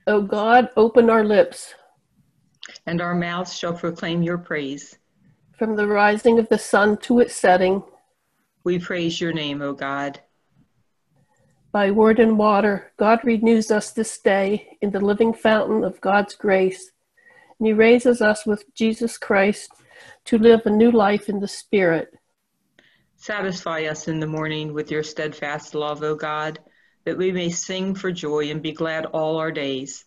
O God, open our lips. And our mouths shall proclaim your praise. From the rising of the sun to its setting, we praise your name, O God. By word and water, God renews us this day in the living fountain of God's grace, and he raises us with Jesus Christ to live a new life in the Spirit. Satisfy us in the morning with your steadfast love, O God, that we may sing for joy and be glad all our days.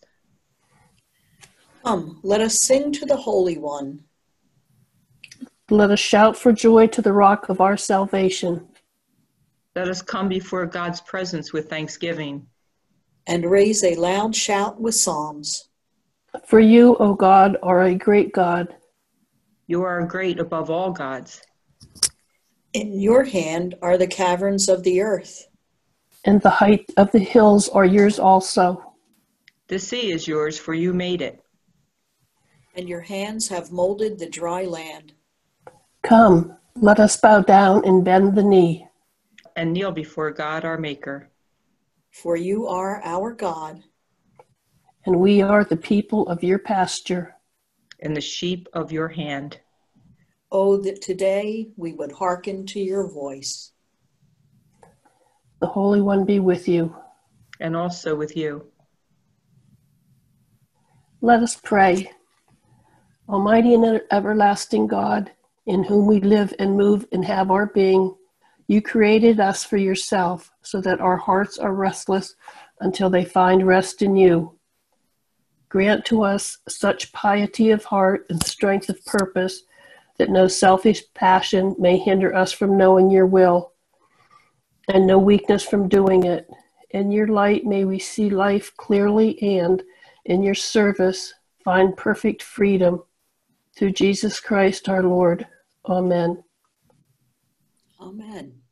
Come, let us sing to the Holy One. Let us shout for joy to the rock of our salvation. Let us come before God's presence with thanksgiving. And raise a loud shout with psalms. For you, O God, are a great God. You are great above all gods. In your hand are the caverns of the earth. And the height of the hills are yours also. The sea is yours, for you made it. And your hands have molded the dry land. Come, let us bow down and bend the knee. And kneel before God our Maker. For you are our God. And we are the people of your pasture. And the sheep of your hand. Oh, that today we would hearken to your voice. The Holy One be with you. And also with you. Let us pray. Almighty and everlasting God, in whom we live and move and have our being, you created us for yourself so that our hearts are restless until they find rest in you. Grant to us such piety of heart and strength of purpose that no selfish passion may hinder us from knowing your will, and no weakness from doing it. In your light may we see life clearly, and in your service find perfect freedom. Through Jesus Christ our Lord. Amen. Amen.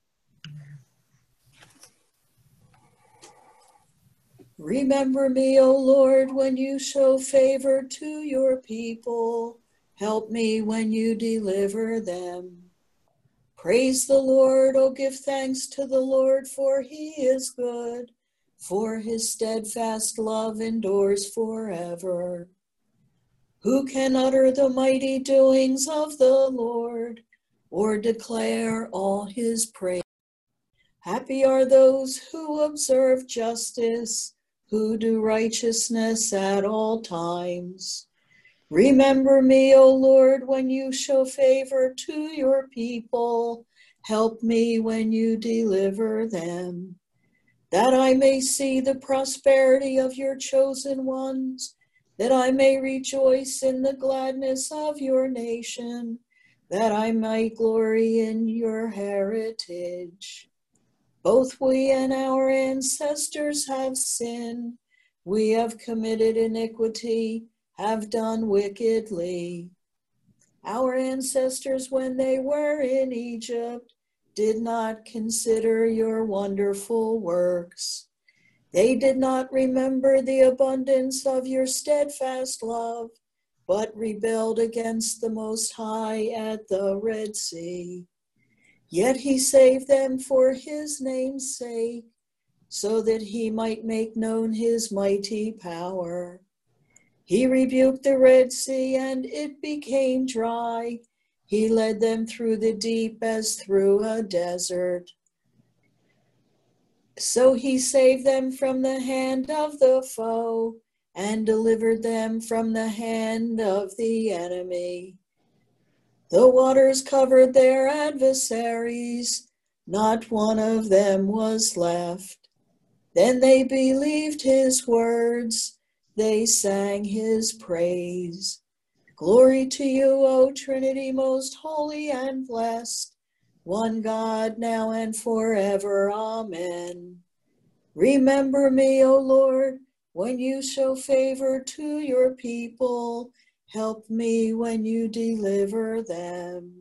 Remember me, O Lord, when you show favor to your people. Help me when you deliver them. Praise the Lord, oh, give thanks to the Lord, for he is good, for his steadfast love endures forever. Who can utter the mighty doings of the Lord, or declare all his praise? Happy are those who observe justice, who do righteousness at all times. Remember me, O Lord, when you show favor to your people. Help me when you deliver them, that I may see the prosperity of your chosen ones, that I may rejoice in the gladness of your nation, that I might glory in your heritage. Both we and our ancestors have sinned. We have committed iniquity, have done wickedly. Our ancestors, when they were in Egypt, did not consider your wonderful works. They did not remember the abundance of your steadfast love, but rebelled against the Most High at the Red Sea. Yet he saved them for his name's sake, so that he might make known his mighty power. He rebuked the Red Sea, and it became dry. He led them through the deep as through a desert. So he saved them from the hand of the foe, and delivered them from the hand of the enemy. The waters covered their adversaries, not one of them was left. Then they believed his words, they sang his praise. Glory to you, O Trinity, most holy and blessed, one God, now and forever. Amen. Remember me, O Lord, when you show favor to your people. Help me when you deliver them.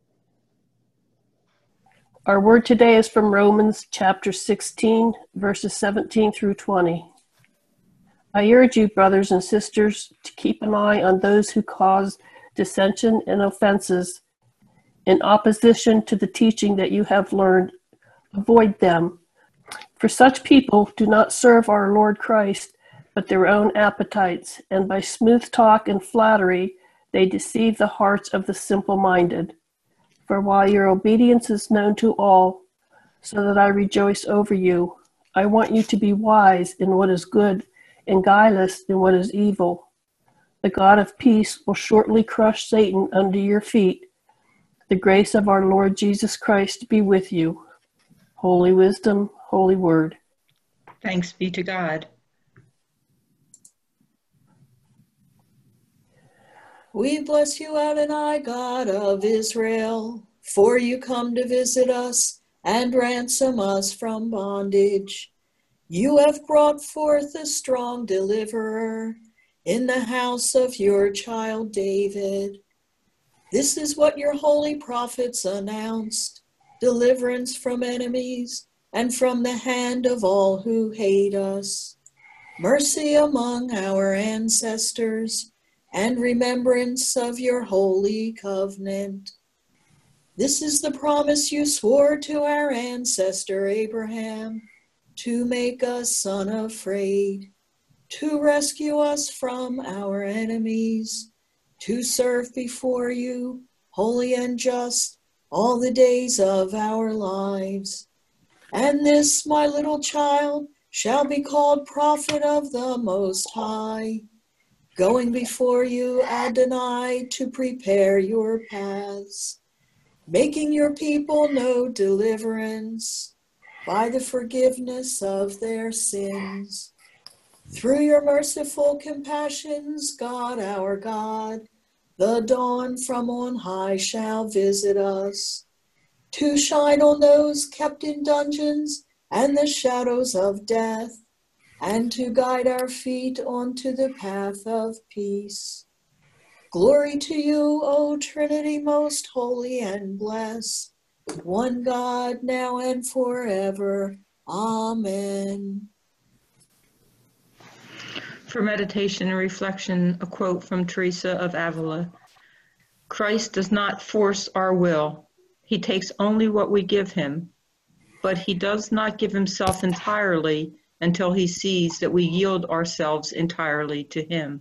Our word today is from Romans chapter 16, verses 17 through 20. I urge you, brothers and sisters, to keep an eye on those who cause dissension and offenses in opposition to the teaching that you have learned. Avoid them. For such people do not serve our Lord Christ, but their own appetites, and by smooth talk and flattery they deceive the hearts of the simple-minded. For while your obedience is known to all, so that I rejoice over you, I want you to be wise in what is good and guileless in what is evil. The God of peace will shortly crush Satan under your feet. The grace of our Lord Jesus Christ be with you. Holy wisdom, holy word. Thanks be to God. We bless you, Adonai, God of Israel, for you come to visit us and ransom us from bondage. You have brought forth a strong deliverer in the house of your child David. This is what your holy prophets announced, deliverance from enemies and from the hand of all who hate us, mercy among our ancestors, and remembrance of your holy covenant. This is the promise you swore to our ancestor Abraham, to make us unafraid, to rescue us from our enemies, to serve before you, holy and just, all the days of our lives. And this, my little child, shall be called prophet of the Most High, going before you, Adonai, to prepare your paths, making your people know deliverance by the forgiveness of their sins. Through your merciful compassions, God, our God, the dawn from on high shall visit us, to shine on those kept in dungeons and the shadows of death, and to guide our feet onto the path of peace. Glory to you, O Trinity, most holy and blessed, one God, now and forever. Amen. For meditation and reflection, a quote from Teresa of Avila. Christ does not force our will. He takes only what we give him, but he does not give himself entirely until he sees that we yield ourselves entirely to him.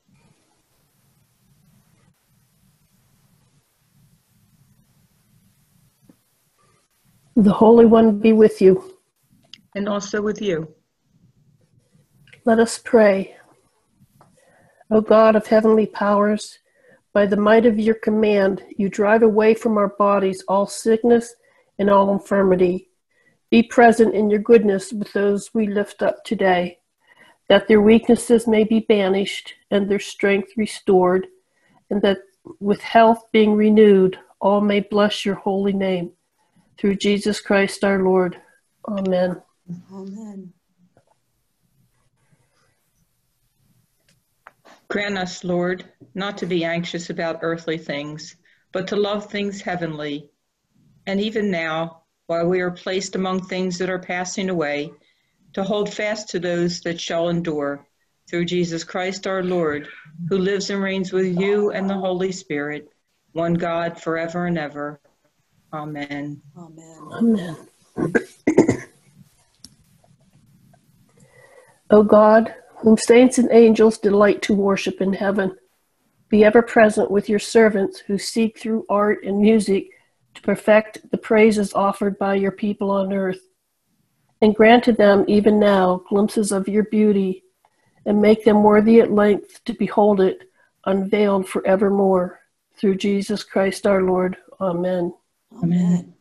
The Holy One be with you. And also with you. Let us pray. O God of heavenly powers, by the might of your command, you drive away from our bodies all sickness and all infirmity. Be present in your goodness with those we lift up today, that their weaknesses may be banished and their strength restored, and that with health being renewed, all may bless your holy name. Through Jesus Christ our Lord. Amen. Amen. Grant us, Lord, not to be anxious about earthly things, but to love things heavenly. And even now, while we are placed among things that are passing away, to hold fast to those that shall endure, through Jesus Christ our Lord, who lives and reigns with you and the Holy Spirit, one God, forever and ever. Amen. Amen. Amen. O God, whom saints and angels delight to worship in heaven, be ever present with your servants who seek through art and music to perfect the praises offered by your people on earth, and grant to them even now glimpses of your beauty, and make them worthy at length to behold it unveiled forevermore. Through Jesus Christ our Lord. Amen. Amen.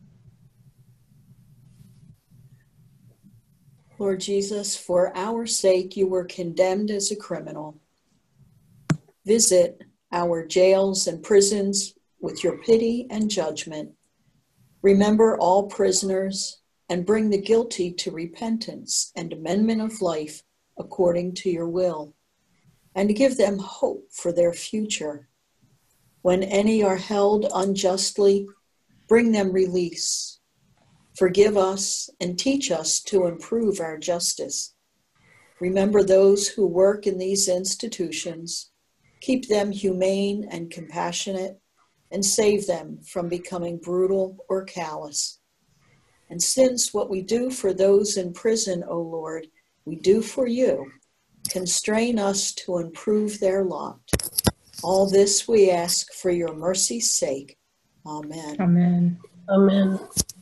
Lord Jesus, for our sake you were condemned as a criminal. Visit our jails and prisons with your pity and judgment. Remember all prisoners and bring the guilty to repentance and amendment of life according to your will, and give them hope for their future. When any are held unjustly, bring them release. Forgive us and teach us to improve our justice. Remember those who work in these institutions. Keep them humane and compassionate, and save them from becoming brutal or callous. And since what we do for those in prison, O Lord, we do for you, constrain us to improve their lot. All this we ask for your mercy's sake. Amen. Amen. Amen.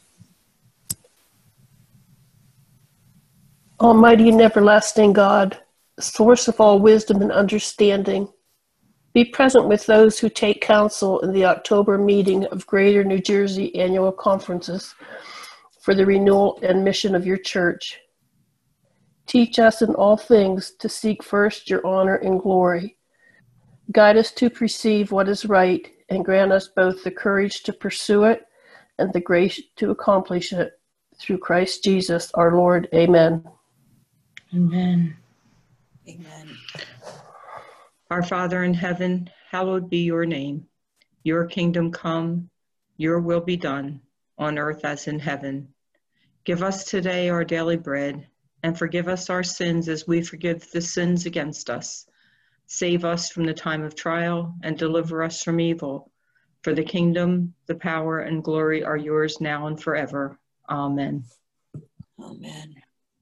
Almighty and everlasting God, source of all wisdom and understanding, be present with those who take counsel in the October meeting of Greater New Jersey Annual Conferences for the renewal and mission of your church. Teach us in all things to seek first your honor and glory. Guide us to perceive what is right and grant us both the courage to pursue it and the grace to accomplish it. Through Christ Jesus our Lord. Amen. Amen. Amen. Our Father in heaven, hallowed be your name. Your kingdom come, your will be done, on earth as in heaven. Give us today our daily bread, and forgive us our sins as we forgive the sins against us. Save us from the time of trial, and deliver us from evil. For the kingdom, the power, and glory are yours now and forever. Amen. Amen.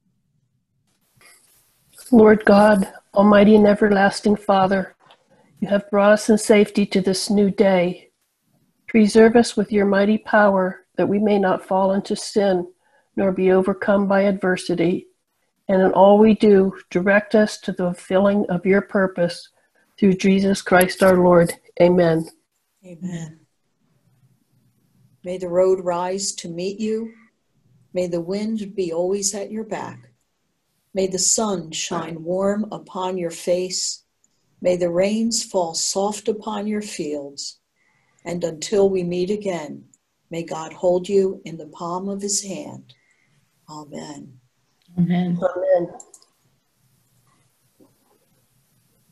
Lord God, Almighty and everlasting Father, you have brought us in safety to this new day. Preserve us with your mighty power that we may not fall into sin nor be overcome by adversity. And in all we do, direct us to the fulfilling of your purpose through Jesus Christ our Lord. Amen. Amen. May the road rise to meet you. May the wind be always at your back. May the sun shine warm upon your face. May the rains fall soft upon your fields. And until we meet again, may God hold you in the palm of his hand. Amen. Amen. Amen.